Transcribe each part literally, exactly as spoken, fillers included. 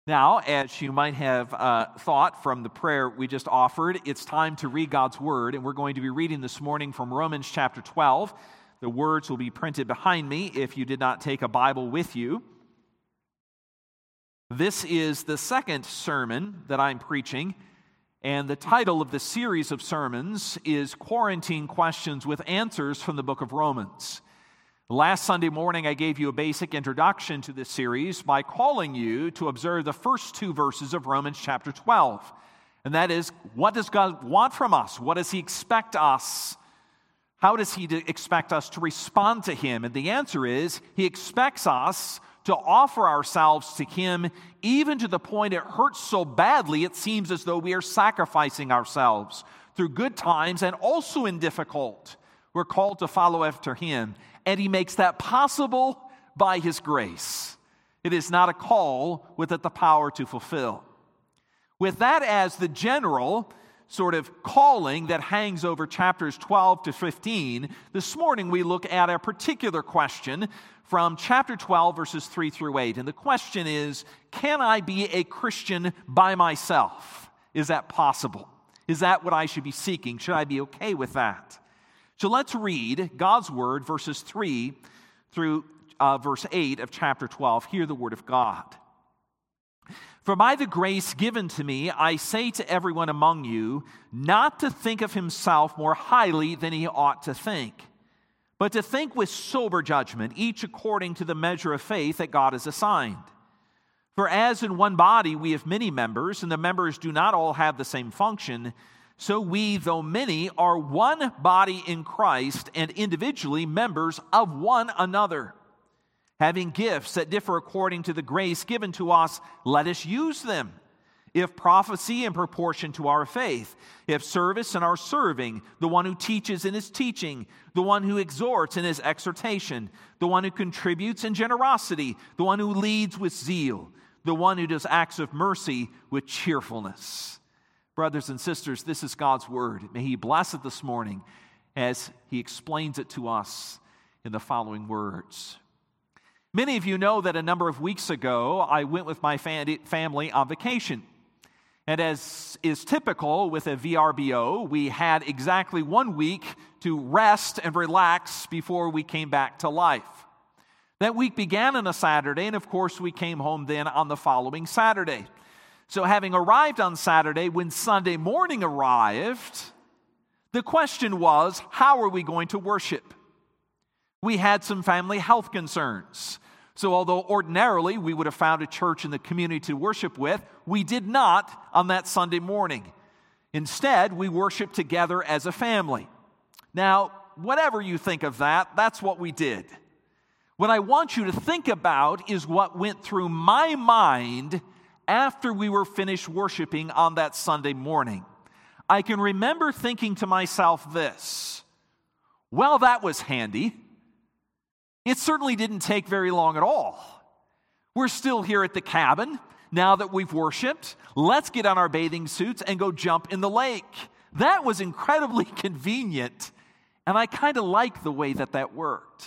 Now, as you might have uh, thought from the prayer we just offered, it's time to read God's Word, and we're going to be reading this morning from Romans chapter twelve. The words will be printed behind me if you did not take a Bible with you. This is the second sermon that I'm preaching, and the title of the series of sermons is Quarantine Questions with Answers from the Book of Romans. Last Sunday morning, I gave you a basic introduction to this series by calling you to observe the first two verses of Romans chapter twelve. And that is, what does God want from us? What does He expect us? How does He expect us to respond to Him? And the answer is, He expects us to offer ourselves to Him even to the point it hurts so badly it seems as though we are sacrificing ourselves through good times and also in difficult. We're called to follow after Him. And He makes that possible by His grace. It is not a call without the power to fulfill. With that as the general sort of calling that hangs over chapters twelve to fifteen, this morning we look at a particular question from chapter twelve, verses three through eight. And the question is, can I be a Christian by myself? Is that possible? Is that what I should be seeking? Should I be okay with that? So let's read God's Word, verses three through uh, verse eight of chapter twelve. Hear the Word of God. For by the grace given to me, I say to everyone among you, not to think of himself more highly than he ought to think, but to think with sober judgment, each according to the measure of faith that God has assigned. For as in one body we have many members, and the members do not all have the same function, so we, though many, are one body in Christ and individually members of one another. Having gifts that differ according to the grace given to us, let us use them. If prophecy, in proportion to our faith. If service, in our serving. The one who teaches in his teaching. The one who exhorts in his exhortation. The one who contributes in generosity. The one who leads with zeal. The one who does acts of mercy with cheerfulness. Brothers and sisters, this is God's Word. May He bless it this morning as He explains it to us in the following words. Many of you know that a number of weeks ago, I went with my family on vacation. And as is typical with a V R B O, we had exactly one week to rest and relax before we came back to life. That week began on a Saturday, and of course we came home then on the following Saturday. So having arrived on Saturday, when Sunday morning arrived, the question was, how are we going to worship? We had some family health concerns. So although ordinarily we would have found a church in the community to worship with, we did not on that Sunday morning. Instead, we worshiped together as a family. Now, whatever you think of that, that's what we did. What I want you to think about is what went through my mind after we were finished worshiping on that Sunday morning. I can remember thinking to myself this, well, that was handy. It certainly didn't take very long at all. We're still here at the cabin now that we've worshiped. Let's get on our bathing suits and go jump in the lake. That was incredibly convenient, and I kind of like the way that that worked.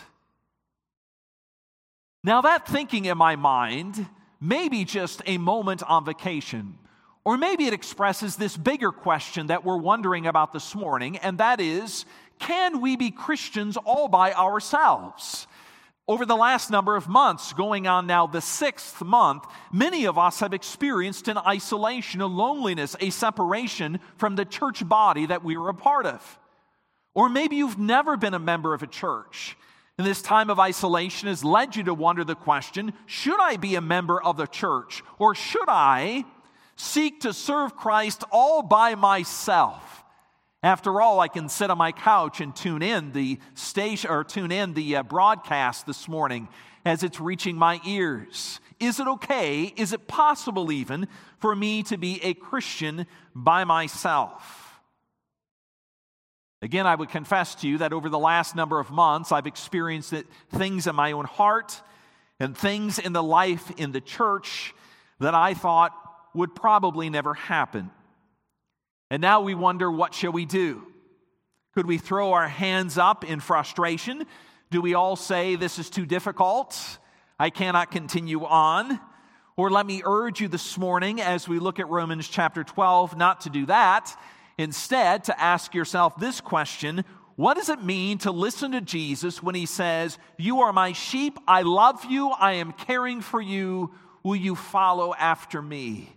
Now that thinking in my mind maybe just a moment on vacation, or maybe it expresses this bigger question that we're wondering about this morning, and that is, can we be Christians all by ourselves? Over the last number of months, going on now the sixth month, many of us have experienced an isolation, a loneliness, a separation from the church body that we were a part of. Or maybe you've never been a member of a church. And this time of isolation has led you to wonder the question, should I be a member of the church? Or should I seek to serve Christ all by myself? After all, I can sit on my couch and tune in the station or tune in the uh, broadcast this morning as it's reaching my ears. Is it okay? Is it possible even for me to be a Christian by myself? Again, I would confess to you that over the last number of months, I've experienced it, things in my own heart and things in the life in the church that I thought would probably never happen. And now we wonder, what shall we do? Could we throw our hands up in frustration? Do we all say, this is too difficult? I cannot continue on? Or let me urge you this morning as we look at Romans chapter twelve not to do that. Instead, to ask yourself this question: what does it mean to listen to Jesus when he says, "You are my sheep, I love you, I am caring for you, will you follow after me?"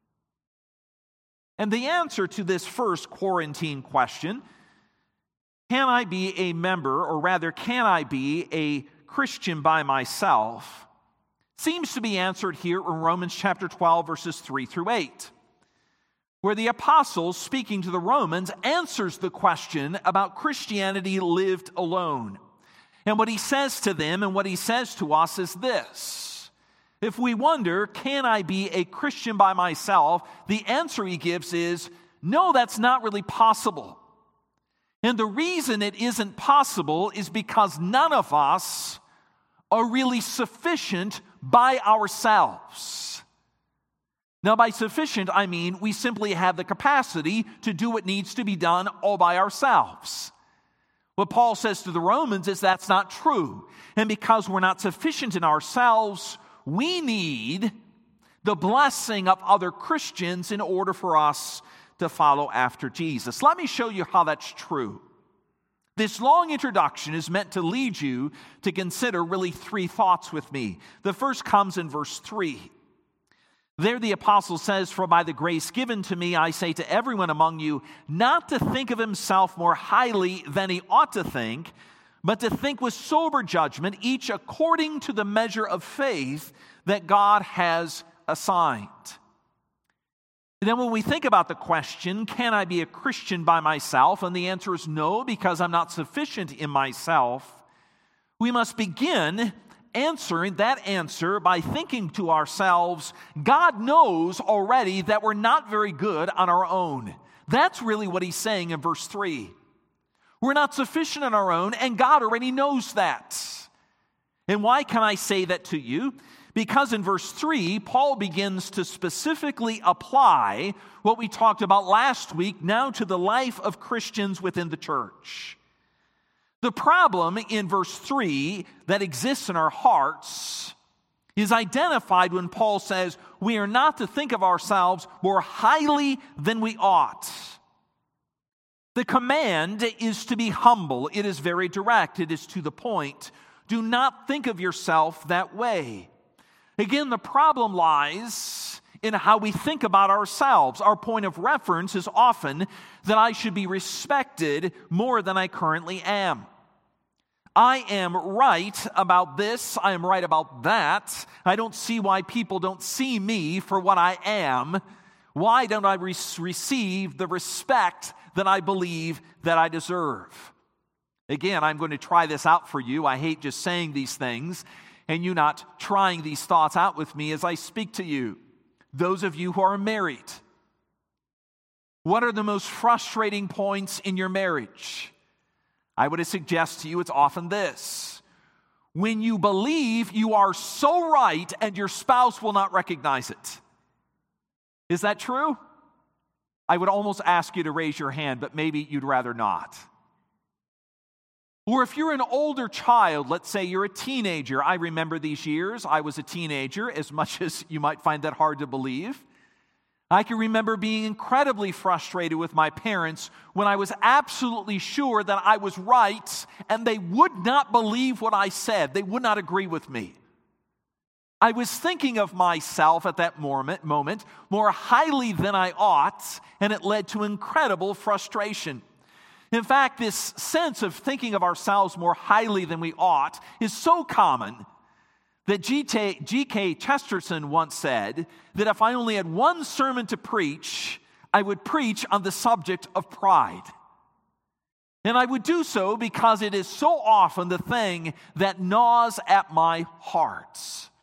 And the answer to this first quarantine question, can I be a member, or rather, can I be a Christian by myself, seems to be answered here in Romans chapter twelve, verses three through eight, where the apostle, speaking to the Romans, answers the question about Christianity lived alone. And what he says to them and what he says to us is this: if we wonder, can I be a Christian by myself, the answer he gives is, no, that's not really possible. And the reason it isn't possible is because none of us are really sufficient by ourselves. Now, by sufficient, I mean we simply have the capacity to do what needs to be done all by ourselves. What Paul says to the Romans is that's not true. And because we're not sufficient in ourselves, we need the blessing of other Christians in order for us to follow after Jesus. Let me show you how that's true. This long introduction is meant to lead you to consider really three thoughts with me. The first comes in verse three. There the apostle says, "For by the grace given to me, I say to everyone among you, not to think of himself more highly than he ought to think, but to think with sober judgment, each according to the measure of faith that God has assigned." And then when we think about the question, can I be a Christian by myself? And the answer is no, because I'm not sufficient in myself. We must begin answering that answer by thinking to ourselves, God knows already that we're not very good on our own. That's really what he's saying in verse three. We're not sufficient on our own, and God already knows that. And why can I say that to you? Because in verse three, Paul begins to specifically apply what we talked about last week now to the life of Christians within the church. The problem in verse three that exists in our hearts is identified when Paul says we are not to think of ourselves more highly than we ought. The command is to be humble. It is very direct. It is to the point. Do not think of yourself that way. Again, the problem lies in how we think about ourselves. Our point of reference is often that I should be respected more than I currently am. I am right about this. I am right about that. I don't see why people don't see me for what I am. Why don't I re- receive the respect that I believe that I deserve? Again, I'm going to try this out for you. I hate just saying these things and you not trying these thoughts out with me as I speak to you. Those of you who are married, what are the most frustrating points in your marriage? I would suggest to you it's often this: when you believe you are so right and your spouse will not recognize it. Is that true? I would almost ask you to raise your hand, but maybe you'd rather not. Or if you're an older child, let's say you're a teenager. I remember these years. I was a teenager, as much as you might find that hard to believe. I can remember being incredibly frustrated with my parents when I was absolutely sure that I was right and they would not believe what I said. They would not agree with me. I was thinking of myself at that moment, moment more highly than I ought, and it led to incredible frustration. In fact, this sense of thinking of ourselves more highly than we ought is so common that G K Chesterton once said that if I only had one sermon to preach, I would preach on the subject of pride. And I would do so because it is so often the thing that gnaws at my heart.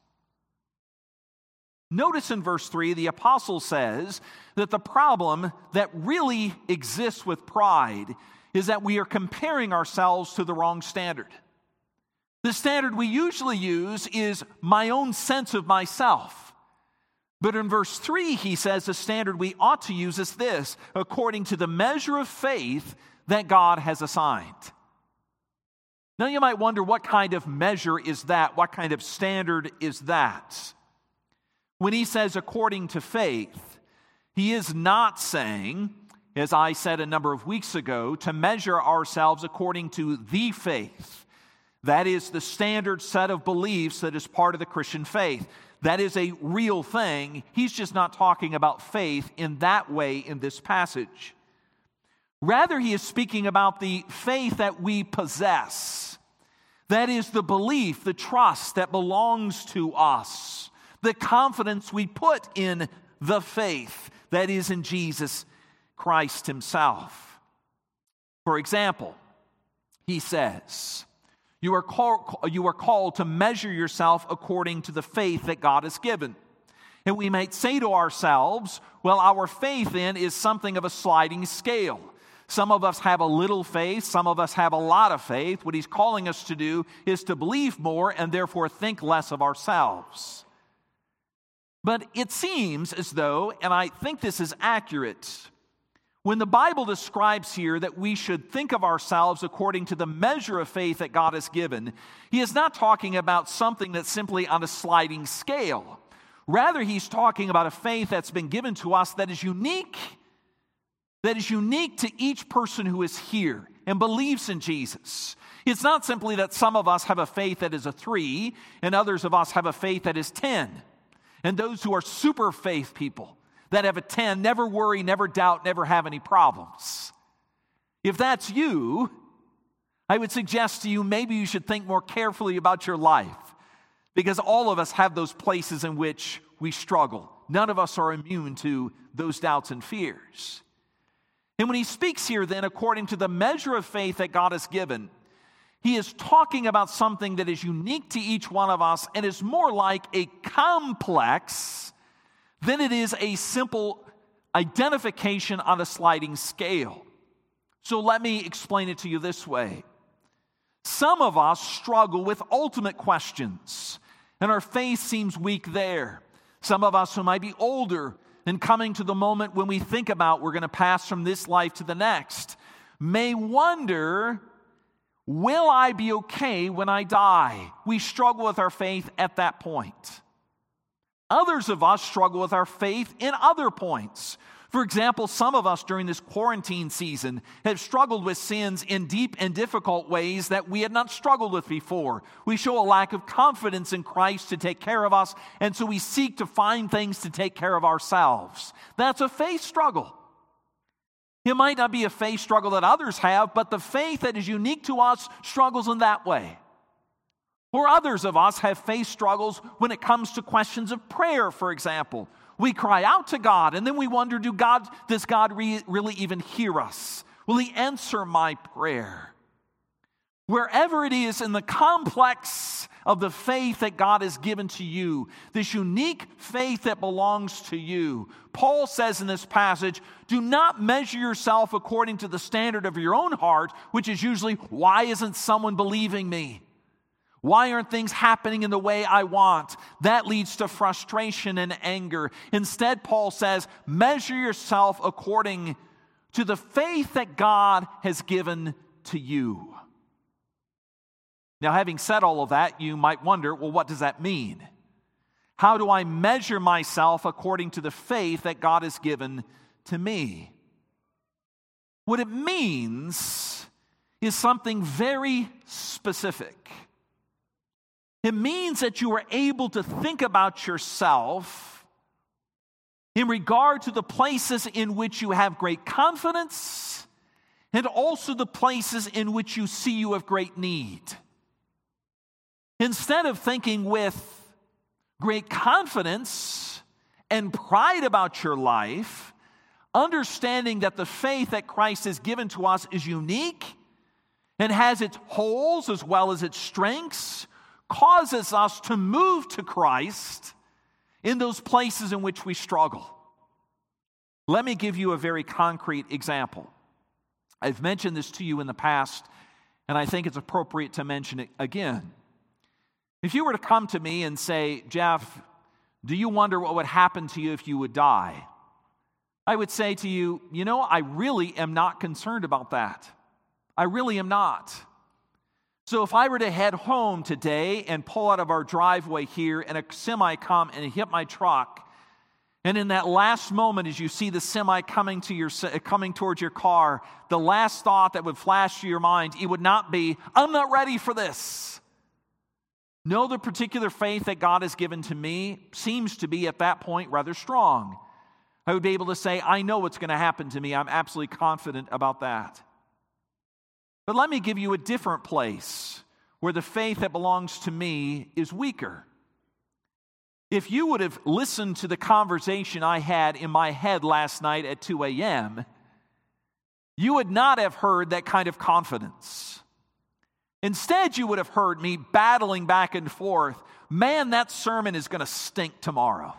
Notice in verse three, the apostle says that the problem that really exists with pride is that we are comparing ourselves to the wrong standard. The standard we usually use is my own sense of myself. But in verse three, he says the standard we ought to use is this: according to the measure of faith that God has assigned. Now you might wonder, what kind of measure is that? What kind of standard is that? When he says according to faith, he is not saying, as I said a number of weeks ago, to measure ourselves according to the faith. That is the standard set of beliefs that is part of the Christian faith. That is a real thing. He's just not talking about faith in that way in this passage. Rather, he is speaking about the faith that we possess. That is the belief, the trust that belongs to us. The confidence we put in the faith that is in Jesus Christ himself. For example, he says, you are, call, you are called to measure yourself according to the faith that God has given. And we might say to ourselves, well, our faith then is something of a sliding scale. Some of us have a little faith, some of us have a lot of faith. What he's calling us to do is to believe more and therefore think less of ourselves. But it seems as though, and I think this is accurate, when the Bible describes here that we should think of ourselves according to the measure of faith that God has given, he is not talking about something that's simply on a sliding scale. Rather, he's talking about a faith that's been given to us that is unique, that is unique to each person who is here and believes in Jesus. It's not simply that some of us have a faith that is a three and others of us have a faith that is ten. And those who are super faith people that have a ten never worry, never doubt, never have any problems. If that's you, I would suggest to you maybe you should think more carefully about your life, because all of us have those places in which we struggle. None of us are immune to those doubts and fears. And when he speaks here then according to the measure of faith that God has given, he is talking about something that is unique to each one of us and is more like a complex than it is a simple identification on a sliding scale. So let me explain it to you this way. Some of us struggle with ultimate questions, and our faith seems weak there. Some of us who might be older and coming to the moment when we think about we're going to pass from this life to the next may wonder, will I be okay when I die? We struggle with our faith at that point. Others of us struggle with our faith in other points. For example, some of us during this quarantine season have struggled with sins in deep and difficult ways that we had not struggled with before. We show a lack of confidence in Christ to take care of us, and so we seek to find things to take care of ourselves. That's a faith struggle. It might not be a faith struggle that others have, but the faith that is unique to us struggles in that way. Or others of us have faith struggles when it comes to questions of prayer, for example. We cry out to God, and then we wonder, do God, does God re- really even hear us? Will he answer my prayer? Wherever it is in the complex of the faith that God has given to you, this unique faith that belongs to you, Paul says in this passage, do not measure yourself according to the standard of your own heart, which is usually, why isn't someone believing me? Why aren't things happening in the way I want? That leads to frustration and anger. Instead, Paul says, measure yourself according to the faith that God has given to you. Now, having said all of that, you might wonder, well, what does that mean? How do I measure myself according to the faith that God has given to me? What it means is something very specific. It means that you are able to think about yourself in regard to the places in which you have great confidence and also the places in which you see you have great need. Instead of thinking with great confidence and pride about your life, understanding that the faith that Christ has given to us is unique and has its holes as well as its strengths, causes us to move to Christ in those places in which we struggle. Let me give you a very concrete example. I've mentioned this to you in the past, and I think it's appropriate to mention it again. If you were to come to me and say, Jeff, do you wonder what would happen to you if you would die? I would say to you, you know, I really am not concerned about that. I really am not. So if I were to head home today and pull out of our driveway here and a semi come and hit my truck, and in that last moment as you see the semi coming to your coming towards your car, the last thought that would flash through your mind, it would not be, I'm not ready for this. No, the particular faith that God has given to me seems to be at that point rather strong. I would be able to say, I know what's going to happen to me. I'm absolutely confident about that. But let me give you a different place where the faith that belongs to me is weaker. If you would have listened to the conversation I had in my head last night at two a.m., you would not have heard that kind of confidence. Instead, you would have heard me battling back and forth, man, that sermon is going to stink tomorrow.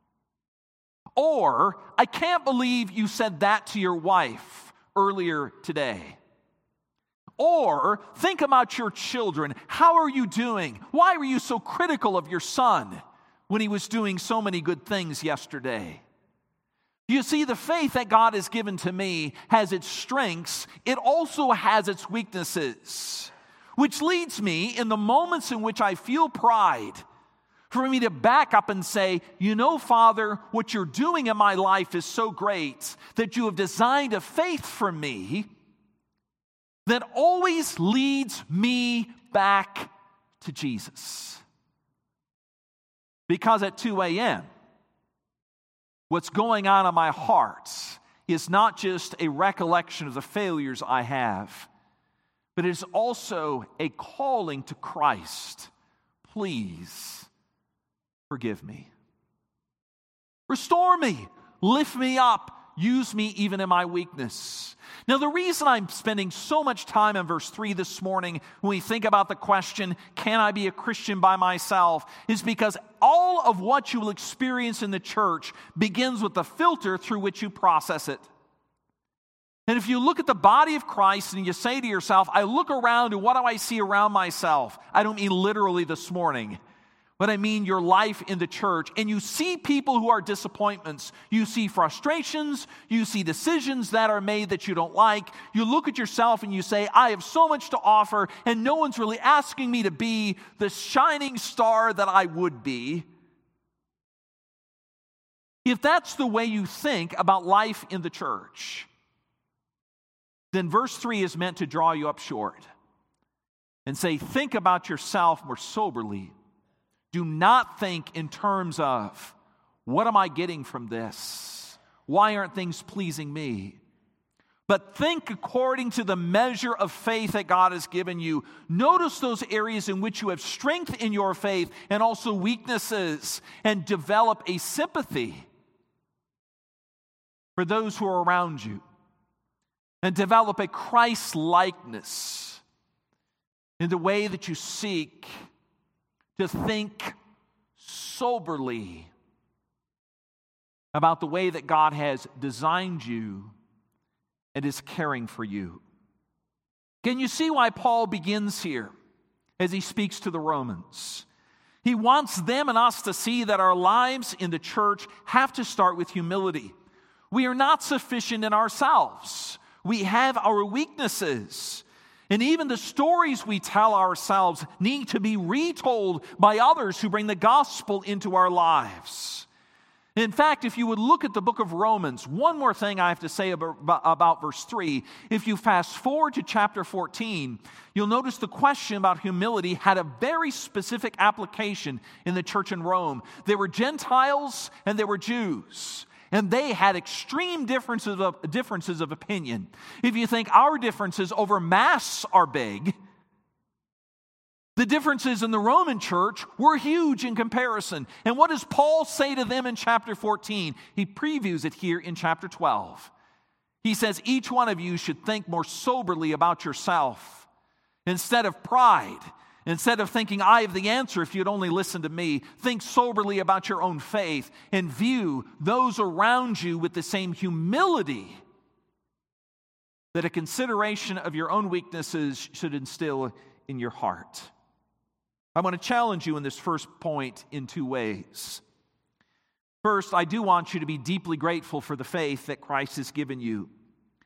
Or, I can't believe you said that to your wife earlier today. Or, think about your children. How are you doing? Why were you so critical of your son when he was doing so many good things yesterday? You see, the faith that God has given to me has its strengths. It also has its weaknesses, which leads me, in the moments in which I feel pride, for me to back up and say, you know, Father, what you're doing in my life is so great that you have designed a faith for me that always leads me back to Jesus. Because at two a.m., what's going on in my heart is not just a recollection of the failures I have, but it is also a calling to Christ. Please forgive me. Restore me. Lift me up. Use me even in my weakness. Now, the reason I'm spending so much time in verse three this morning when we think about the question, can I be a Christian by myself, is because all of what you will experience in the church begins with the filter through which you process it. And if you look at the body of Christ and you say to yourself, I look around and what do I see around myself? I don't mean literally this morning, but I mean your life in the church. And you see people who are disappointments. You see frustrations. You see decisions that are made that you don't like. You look at yourself and you say, I have so much to offer, and no one's really asking me to be the shining star that I would be. If that's the way you think about life in the church, then verse three is meant to draw you up short and say, think about yourself more soberly. Do not think in terms of, what am I getting from this? Why aren't things pleasing me? But think according to the measure of faith that God has given you. Notice those areas in which you have strength in your faith and also weaknesses, and develop a sympathy for those who are around you, and develop a Christ-likeness in the way that you seek to think soberly about the way that God has designed you and is caring for you. Can you see why Paul begins here as he speaks to the Romans? He wants them and us to see that our lives in the church have to start with humility. We are not sufficient in ourselves. We have our weaknesses. And even the stories we tell ourselves need to be retold by others who bring the gospel into our lives. In fact, if you would look at the book of Romans, one more thing I have to say about, about verse three. If you fast forward to chapter fourteen, you'll notice the question about humility had a very specific application in the church in Rome. There were Gentiles and there were Jews. And they had extreme differences of, differences of opinion. If you think our differences over Mass are big, the differences in the Roman church were huge in comparison. And what does Paul say to them in chapter fourteen? He previews it here in chapter twelve. He says, each one of you should think more soberly about yourself. Instead of pride, instead of thinking, I have the answer if you'd only listen to me, think soberly about your own faith and view those around you with the same humility that a consideration of your own weaknesses should instill in your heart. I want to challenge you in this first point in two ways. First, I do want you to be deeply grateful for the faith that Christ has given you.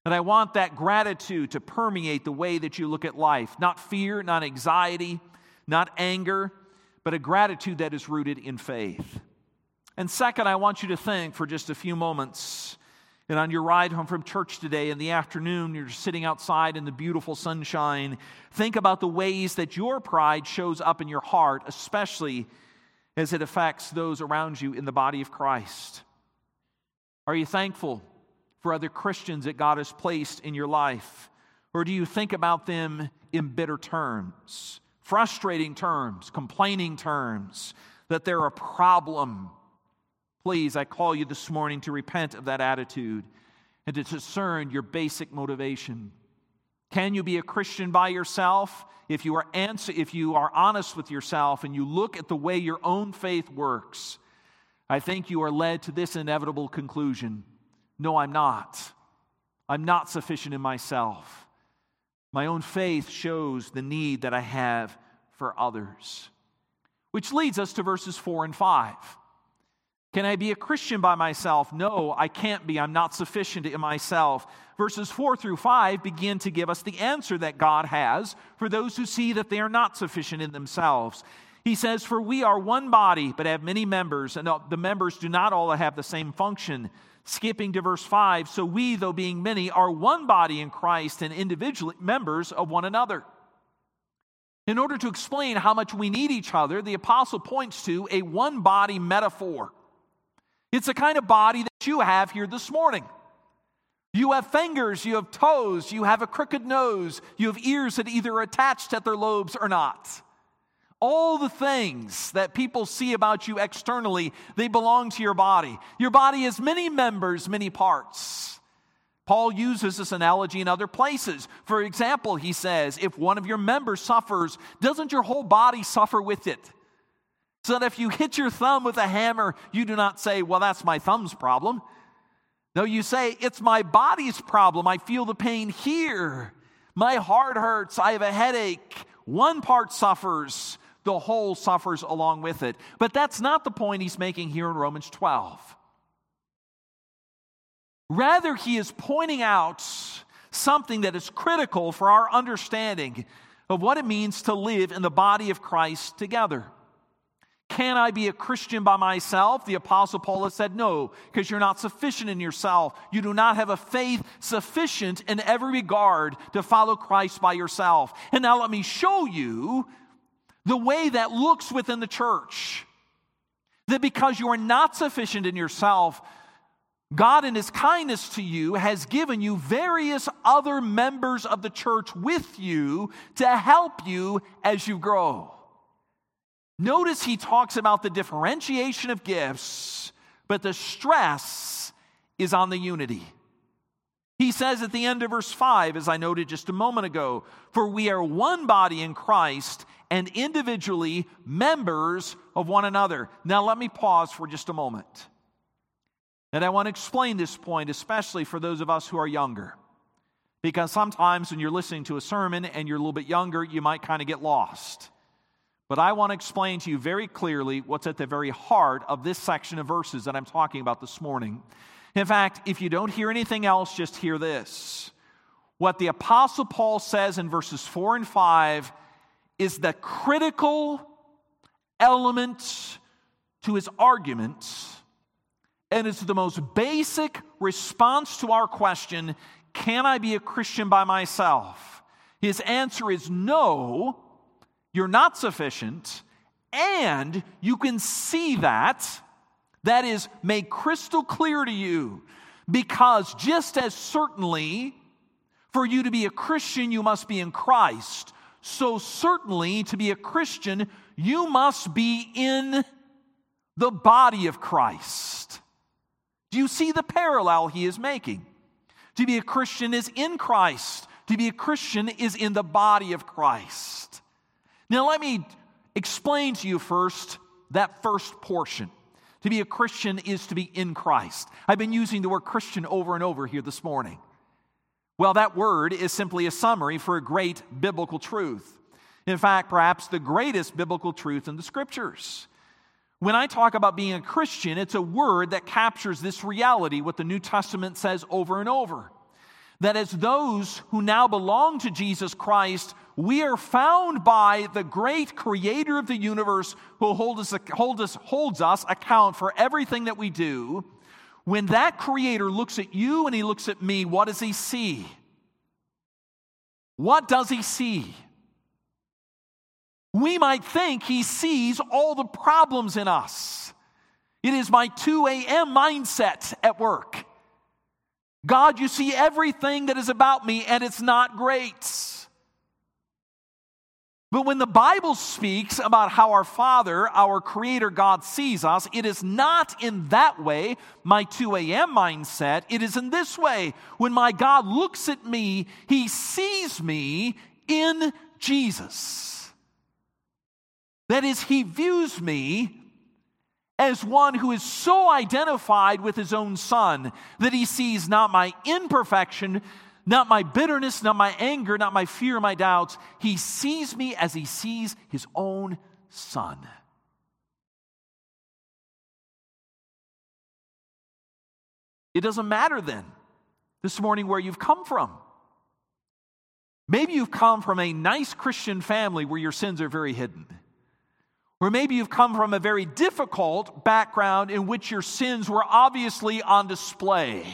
And I want that gratitude to permeate the way that you look at life. Not fear, not anxiety, not anger, but a gratitude that is rooted in faith. And second, I want you to think for just a few moments, and on your ride home from church today in the afternoon, you're sitting outside in the beautiful sunshine, think about the ways that your pride shows up in your heart, especially as it affects those around you in the body of Christ. Are you thankful for other Christians that God has placed in your life? Or do you think about them in bitter terms, frustrating terms, complaining terms, that they're a problem? Please, I call you this morning to repent of that attitude and to discern your basic motivation. Can you be a Christian by yourself? If you are answer, if you are honest with yourself and you look at the way your own faith works, I think you are led to this inevitable conclusion. No, I'm not. I'm not sufficient in myself. My own faith shows the need that I have for others. Which leads us to verses four and five. Can I be a Christian by myself? No, I can't be. I'm not sufficient in myself. Verses four through five begin to give us the answer that God has for those who see that they are not sufficient in themselves. He says, "For we are one body, but have many members, and the members do not all have the same function." Skipping to verse five, "So we, though being many, are one body in Christ and individually members of one another." In order to explain how much we need each other, the apostle points to a one-body metaphor. It's the kind of body that you have here this morning. You have fingers, you have toes, you have a crooked nose, you have ears that either are attached at their lobes or not. All the things that people see about you externally, they belong to your body. Your body has many members, many parts. Paul uses this analogy in other places. For example, he says, if one of your members suffers, doesn't your whole body suffer with it? So that if you hit your thumb with a hammer, you do not say, well, that's my thumb's problem. No, you say, it's my body's problem. I feel the pain here. My heart hurts. I have a headache. One part suffers. The whole suffers along with it. But that's not the point he's making here in Romans twelve. Rather, he is pointing out something that is critical for our understanding of what it means to live in the body of Christ together. Can I be a Christian by myself? The Apostle Paul has said no, because you're not sufficient in yourself. You do not have a faith sufficient in every regard to follow Christ by yourself. And now let me show you the way that looks within the church. That because you are not sufficient in yourself, God in His kindness to you has given you various other members of the church with you to help you as you grow. Notice he talks about the differentiation of gifts, but the stress is on the unity. He says at the end of verse five, as I noted just a moment ago, for we are one body in Christ and individually members of one another. Now let me pause for just a moment. And I want to explain this point, especially for those of us who are younger. Because sometimes when you're listening to a sermon and you're a little bit younger, you might kind of get lost. But I want to explain to you very clearly what's at the very heart of this section of verses that I'm talking about this morning. In fact, if you don't hear anything else, just hear this. What the Apostle Paul says in verses four and five is the critical element to his argument, and it's the most basic response to our question, can I be a Christian by myself? His answer is no. You're not sufficient, and you can see that, that is made crystal clear to you, because just as certainly for you to be a Christian, you must be in Christ, so certainly to be a Christian, you must be in the body of Christ. Do you see the parallel he is making? To be a Christian is in Christ. To be a Christian is in the body of Christ. Now let me explain to you first that first portion. To be a Christian is to be in Christ. I've been using the word Christian over and over here this morning. Well, that word is simply a summary for a great biblical truth. In fact, perhaps the greatest biblical truth in the Scriptures. When I talk about being a Christian, it's a word that captures this reality, what the New Testament says over and over. that as those who now belong to Jesus Christ, we are found by the great creator of the universe who hold us, hold us, holds us account for everything that we do. When that creator looks at you and he looks at me, what does he see? What does he see? We might think he sees all the problems in us. It is my two a.m. mindset at work. God, you see everything that is about me, and it's not great. But when the Bible speaks about how our Father, our Creator God, sees us, it is not in that way, my two a.m. mindset. It is in this way. When my God looks at me, He sees me in Jesus. That is, He views me as one who is so identified with His own Son that He sees not my imperfection, not my bitterness, not my anger, not my fear, my doubts. He sees me as He sees His own Son. It doesn't matter then, this morning, where you've come from. Maybe you've come from a nice Christian family where your sins are very hidden. Or maybe you've come from a very difficult background in which your sins were obviously on display.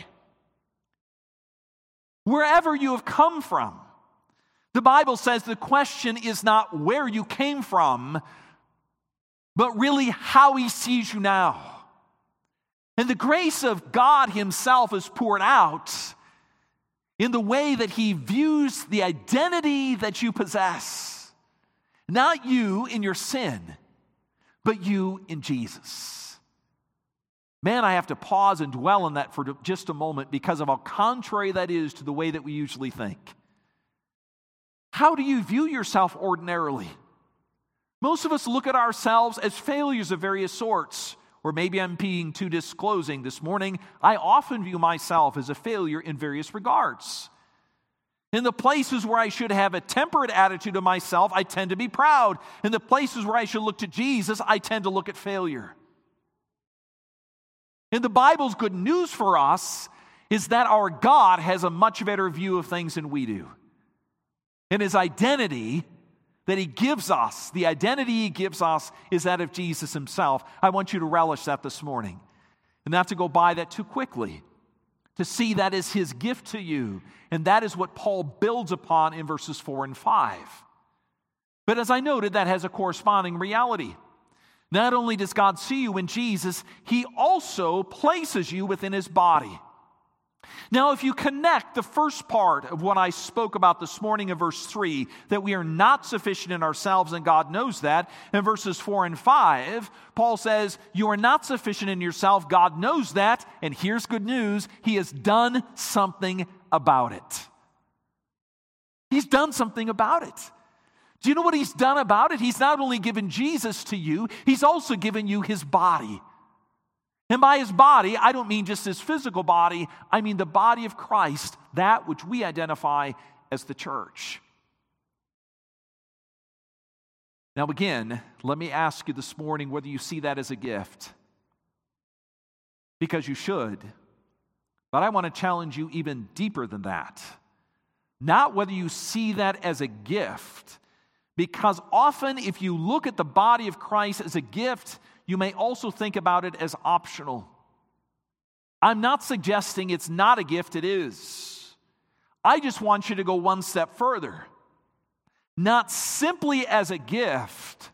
Wherever you have come from, the Bible says the question is not where you came from, but really how He sees you now. And the grace of God Himself is poured out in the way that He views the identity that you possess. Not you in your sin, but you in Jesus. Man, I have to pause and dwell on that for just a moment because of how contrary that is to the way that we usually think. How do you view yourself ordinarily? Most of us look at ourselves as failures of various sorts. Or maybe I'm being too disclosing this morning. I often view myself as a failure in various regards. In the places where I should have a temperate attitude of myself, I tend to be proud. In the places where I should look to Jesus, I tend to look at failure. And the Bible's good news for us is that our God has a much better view of things than we do. And His identity that He gives us, the identity He gives us, is that of Jesus Himself. I want you to relish that this morning. And not to go by that too quickly. To see that as His gift to you. And that is what Paul builds upon in verses four and five. But as I noted, that has a corresponding reality. Not only does God see you in Jesus, He also places you within His body. Now, if you connect the first part of what I spoke about this morning in verse three, that we are not sufficient in ourselves and God knows that, in verses four and five, Paul says, you are not sufficient in yourself, God knows that, and here's good news, He has done something about it. He's done something about it. Do you know what He's done about it? He's not only given Jesus to you, He's also given you His body. And by His body, I don't mean just His physical body, I mean the body of Christ, that which we identify as the church. Now again, let me ask you this morning whether you see that as a gift. Because you should. But I want to challenge you even deeper than that. Not whether you see that as a gift, because often if you look at the body of Christ as a gift, you may also think about it as optional. I'm not suggesting it's not a gift, it is. I just want you to go one step further. Not simply as a gift,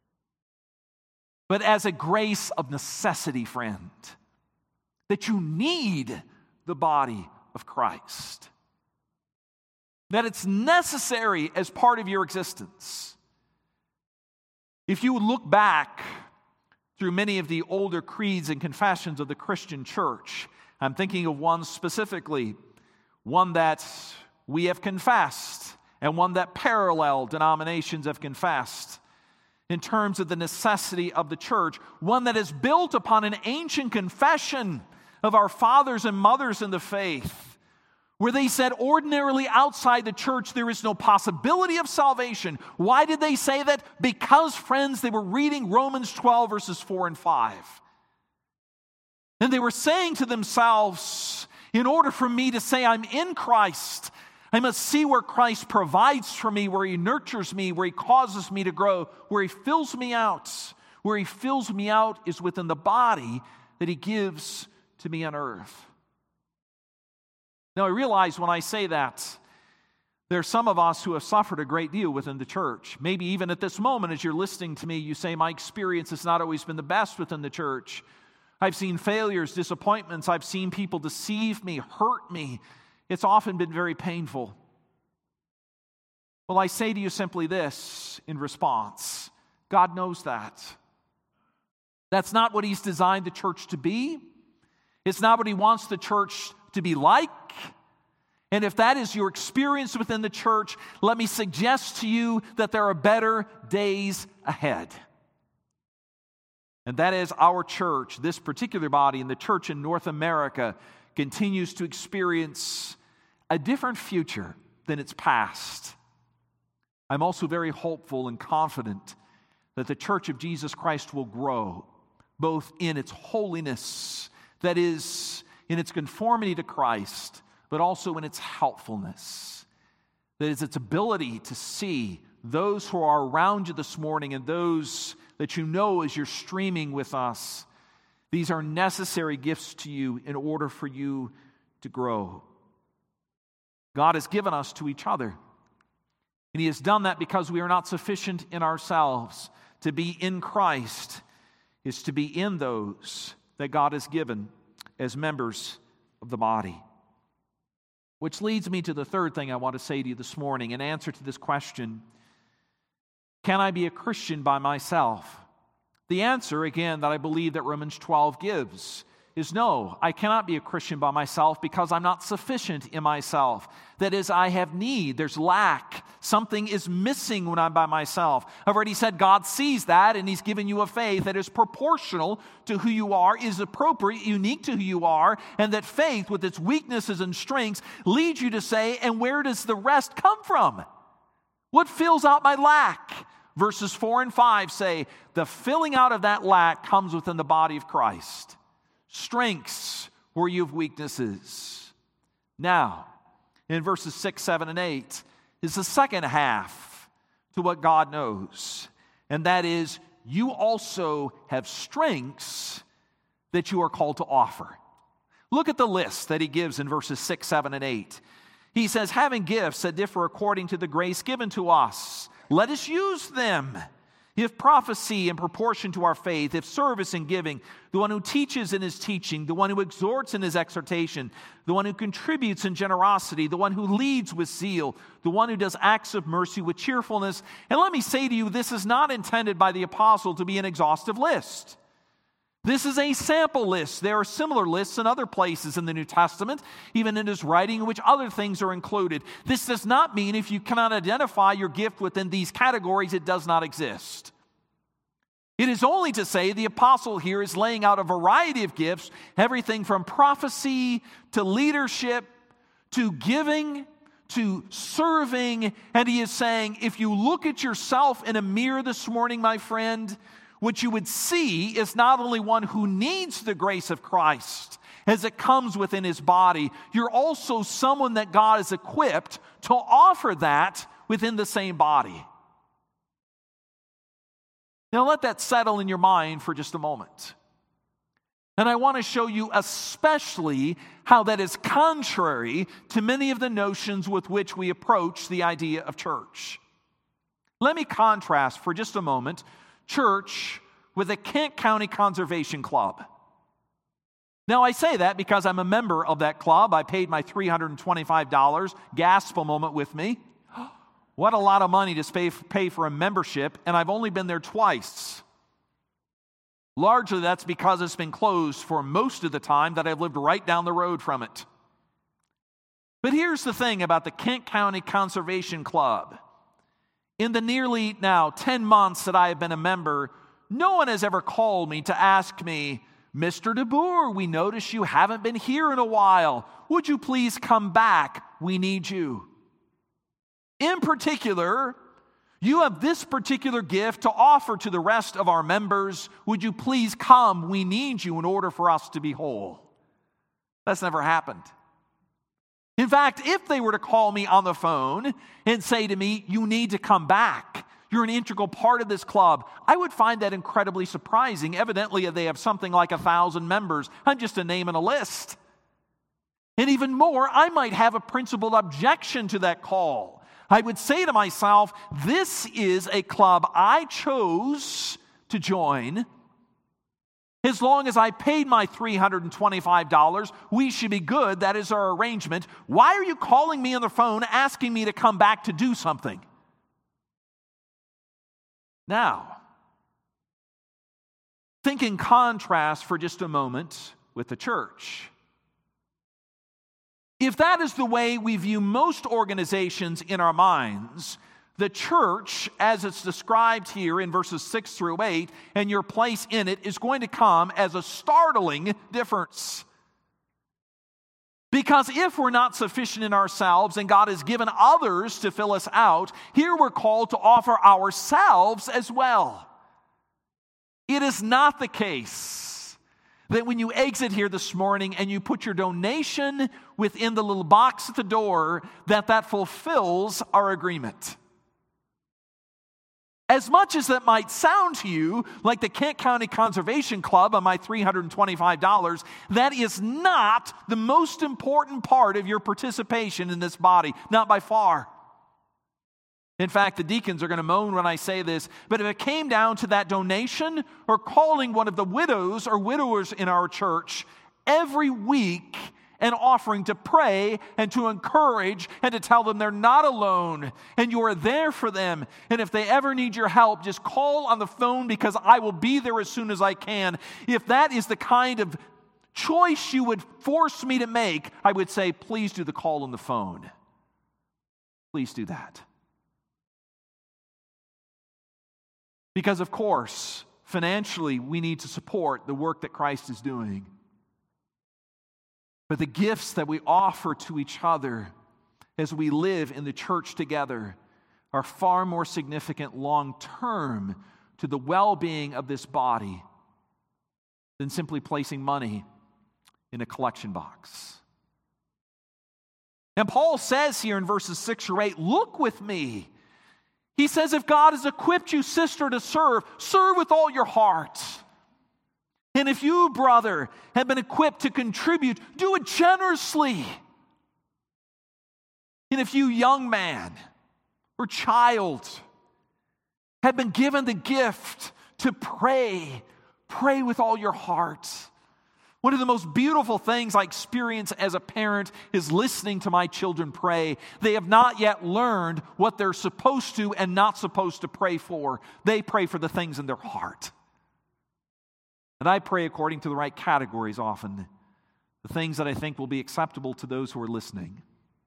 but as a grace of necessity, friend. That you need the body of Christ. That it's necessary as part of your existence. If you would look back through many of the older creeds and confessions of the Christian church, I'm thinking of one specifically, one that we have confessed and one that parallel denominations have confessed in terms of the necessity of the church, one that is built upon an ancient confession of our fathers and mothers in the faith, where they said ordinarily outside the church there is no possibility of salvation. Why did they say that? Because, friends, they were reading Romans twelve, verses four and five. And they were saying to themselves, In order for me to say I'm in Christ, I must see where Christ provides for me, where He nurtures me, where He causes me to grow, where He fills me out. Where He fills me out is within the body that He gives to me on earth. Now, I realize when I say that, there are some of us who have suffered a great deal within the church. Maybe even at this moment, as you're listening to me, you say, my experience has not always been the best within the church. I've seen failures, disappointments. I've seen people deceive me, hurt me. It's often been very painful. Well, I say to you simply this in response. God knows that. That's not what He's designed the church to be. It's not what He wants the church to be like. And if that is your experience within the church, let me suggest to you that there are better days ahead. And that is our church, this particular body, and the church in North America continues to experience a different future than its past. I'm also very hopeful and confident that the church of Jesus Christ will grow, both in its holiness, that is, in its conformity to Christ, but also in its helpfulness. That is, its ability to see those who are around you this morning and those that you know as you're streaming with us. These are necessary gifts to you in order for you to grow. God has given us to each other. And He has done that because we are not sufficient in ourselves. To be in Christ is to be in those that God has given as members of the body. Which leads me to the third thing I want to say to you this morning, in answer to this question, can I be a Christian by myself? The answer, again, that I believe that Romans twelve gives is no, I cannot be a Christian by myself because I'm not sufficient in myself. That is, I have need, there's lack. Something is missing when I'm by myself. I've already said God sees that, and He's given you a faith that is proportional to who you are, is appropriate, unique to who you are, and that faith with its weaknesses and strengths leads you to say, and where does the rest come from? What fills out my lack? Verses four and five say, the filling out of that lack comes within the body of Christ. Strengths where you have weaknesses. Now, in verses six, seven, and eight is the second half to what God knows. And that is, you also have strengths that you are called to offer. Look at the list that He gives in verses six, seven, and eight. He says, having gifts that differ according to the grace given to us, let us use them. If prophecy in proportion to our faith, if service in giving, the one who teaches in his teaching, the one who exhorts in his exhortation, the one who contributes in generosity, the one who leads with zeal, the one who does acts of mercy with cheerfulness. And let me say to you, this is not intended by the apostle to be an exhaustive list. This is a sample list. There are similar lists in other places in the New Testament, even in his writing, in which other things are included. This does not mean if you cannot identify your gift within these categories, it does not exist. It is only to say the apostle here is laying out a variety of gifts, everything from prophecy to leadership to giving to serving. And he is saying, if you look at yourself in a mirror this morning, my friend, what you would see is not only one who needs the grace of Christ as it comes within his body, you're also someone that God has equipped to offer that within the same body. Now let that settle in your mind for just a moment. And I want to show you especially how that is contrary to many of the notions with which we approach the idea of church. Let me contrast for just a moment church with the Kent County Conservation Club. Now, I say that because I'm a member of that club. I paid my three hundred twenty-five dollars. Gasp a moment with me. What a lot of money to pay for a membership, and I've only been there twice. Largely that's because it's been closed for most of the time that I've lived right down the road from it. But here's the thing about the Kent County Conservation Club. In the nearly now ten months that I have been a member, no one has ever called me to ask me, Mister DeBoer, we notice you haven't been here in a while. Would you please come back? We need you. In particular, you have this particular gift to offer to the rest of our members. Would you please come? We need you in order for us to be whole. That's never happened. In fact, if they were to call me on the phone and say to me, you need to come back, you're an integral part of this club, I would find that incredibly surprising. Evidently, they have something like a thousand members. I'm just a name in a list. And even more, I might have a principled objection to that call. I would say to myself, this is a club I chose to join. As long as I paid my three hundred twenty-five dollars, we should be good. That is our arrangement. Why are you calling me on the phone asking me to come back to do something? Now, think in contrast for just a moment with the church. If that is the way we view most organizations in our minds, the church, as it's described here in verses six through eight, and your place in it is going to come as a startling difference. Because if we're not sufficient in ourselves and God has given others to fill us out, here we're called to offer ourselves as well. It is not the case that when you exit here this morning and you put your donation within the little box at the door, that that fulfills our agreement. As much as that might sound to you like the Kent County Conservation Club on my three hundred twenty-five dollars, that is not the most important part of your participation in this body, not by far. In fact, the deacons are going to moan when I say this, but if it came down to that donation or calling one of the widows or widowers in our church every week and offering to pray and to encourage and to tell them they're not alone and you are there for them. And if they ever need your help, just call on the phone because I will be there as soon as I can. If that is the kind of choice you would force me to make, I would say, please do the call on the phone. Please do that. Because, of course, financially, we need to support the work that Christ is doing. But the gifts that we offer to each other as we live in the church together are far more significant long-term to the well-being of this body than simply placing money in a collection box. And Paul says here in verses six or eight, look with me. He says, if God has equipped you, sister, to serve, serve with all your heart. And if you, brother, have been equipped to contribute, do it generously. And if you, young man or child, have been given the gift to pray, pray with all your heart. One of the most beautiful things I experience as a parent is listening to my children pray. They have not yet learned what they're supposed to and not supposed to pray for. They pray for the things in their heart. And I pray according to the right categories often, the things that I think will be acceptable to those who are listening.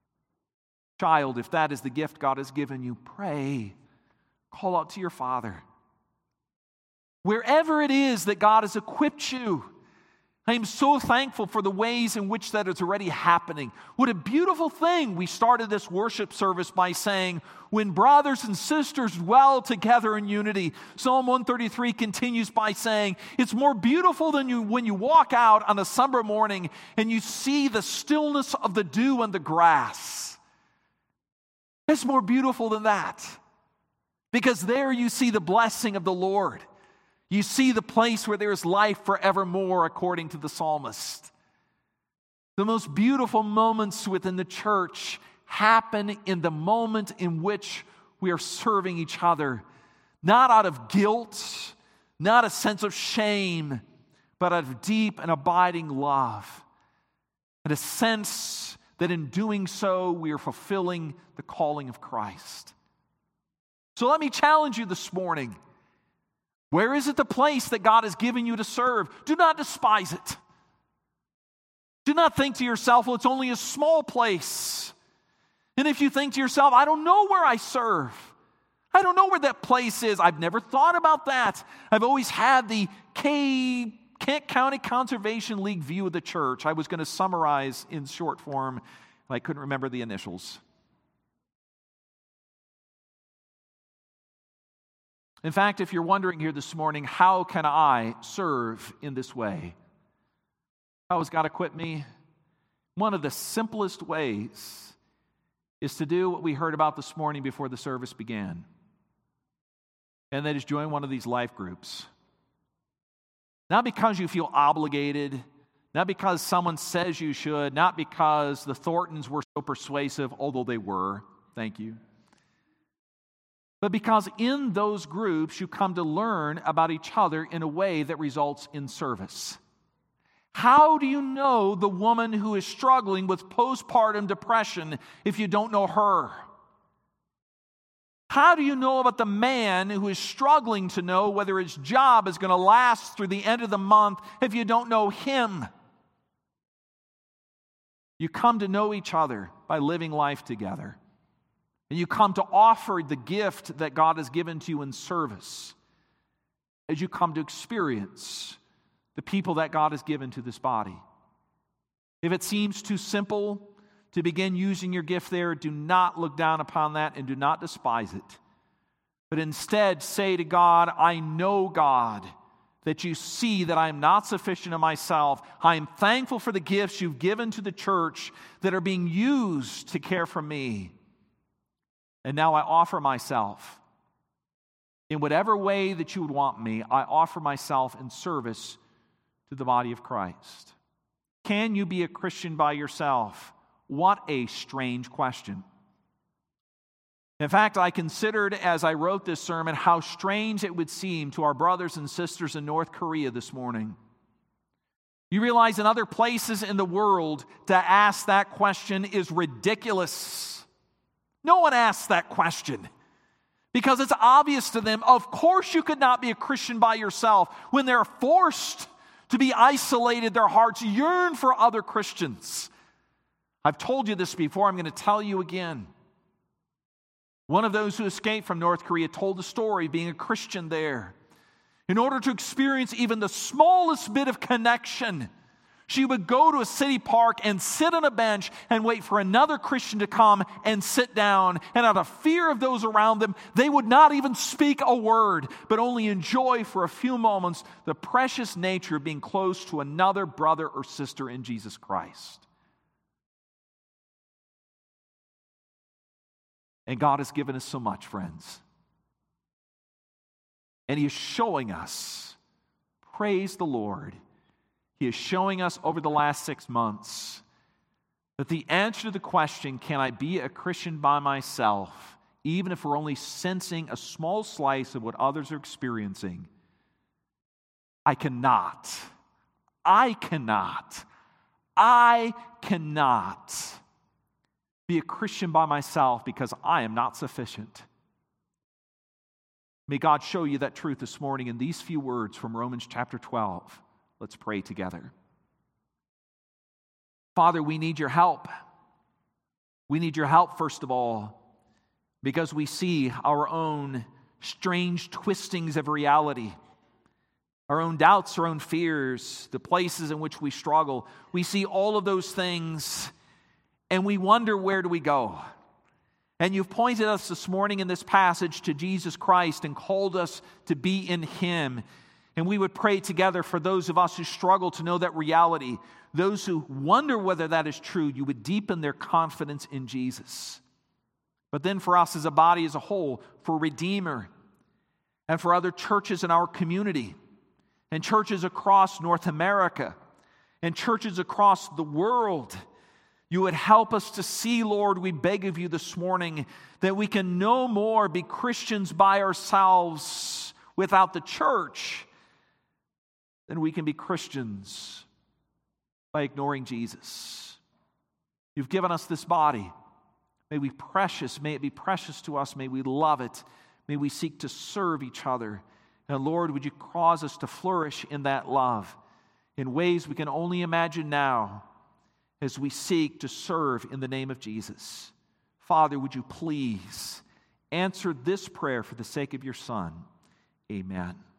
Child, if that is the gift God has given you, pray. Call out to your Father. Wherever it is that God has equipped you, I am so thankful for the ways in which that is already happening. What a beautiful thing. We started this worship service by saying, when brothers and sisters dwell together in unity. Psalm one thirty-three continues by saying, it's more beautiful than you when you walk out on a summer morning and you see the stillness of the dew on the grass. It's more beautiful than that. Because there you see the blessing of the Lord. You see the place where there is life forevermore, according to the psalmist. The most beautiful moments within the church happen in the moment in which we are serving each other, not out of guilt, not a sense of shame, but out of deep and abiding love, and a sense that in doing so, we are fulfilling the calling of Christ. So let me challenge you this morning. Where is it the place that God has given you to serve? Do not despise it. Do not think to yourself, well, it's only a small place. And if you think to yourself, I don't know where I serve. I don't know where that place is. I've never thought about that. I've always had the K, Kent County Conservation League view of the church. I was going to summarize in short form, and I couldn't remember the initials. In fact, if you're wondering here this morning, how can I serve in this way? How has God equipped me? One of the simplest ways is to do what we heard about this morning before the service began. And that is join one of these life groups. Not because you feel obligated, not because someone says you should, not because the Thorntons were so persuasive, although they were. Thank you. But because in those groups you come to learn about each other in a way that results in service. How do you know the woman who is struggling with postpartum depression if you don't know her? How do you know about the man who is struggling to know whether his job is going to last through the end of the month if you don't know him? You come to know each other by living life together. And you come to offer the gift that God has given to you in service as you come to experience the people that God has given to this body. If it seems too simple to begin using your gift there, do not look down upon that and do not despise it. But instead say to God, I know, God, that you see that I am not sufficient of myself. I am thankful for the gifts you've given to the church that are being used to care for me. And now I offer myself. In whatever way that you would want me, I offer myself in service to the body of Christ. Can you be a Christian by yourself? What a strange question. In fact, I considered as I wrote this sermon how strange it would seem to our brothers and sisters in North Korea this morning. You realize in other places in the world to ask that question is ridiculous. No one asks that question because it's obvious to them, of course you could not be a Christian by yourself. When they're forced to be isolated, their hearts yearn for other Christians. I've told you this before, I'm going to tell you again. One of those who escaped from North Korea told the story of being a Christian there. In order to experience even the smallest bit of connection, she would go to a city park and sit on a bench and wait for another Christian to come and sit down. And out of fear of those around them, they would not even speak a word, but only enjoy for a few moments the precious nature of being close to another brother or sister in Jesus Christ. And God has given us so much, friends. And He is showing us, praise the Lord, He is showing us over the last six months that the answer to the question, can I be a Christian by myself, even if we're only sensing a small slice of what others are experiencing, I cannot. I cannot. I cannot be a Christian by myself because I am not sufficient. May God show you that truth this morning in these few words from Romans chapter twelve. Let's pray together. Father, we need your help. We need your help, first of all, because we see our own strange twistings of reality, our own doubts, our own fears, the places in which we struggle. We see all of those things, and we wonder, where do we go? And you've pointed us this morning in this passage to Jesus Christ and called us to be in Him. And we would pray together for those of us who struggle to know that reality. Those who wonder whether that is true, you would deepen their confidence in Jesus. But then for us as a body as a whole, for Redeemer, and for other churches in our community, and churches across North America, and churches across the world, you would help us to see, Lord, we beg of you this morning, that we can no more be Christians by ourselves without the church than we can be Christians by ignoring Jesus. You've given us this body. May we precious, may it be precious to us. May we love it. May we seek to serve each other. And Lord, would you cause us to flourish in that love in ways we can only imagine now, as we seek to serve in the name of Jesus. Father, would you please answer this prayer for the sake of your Son? Amen.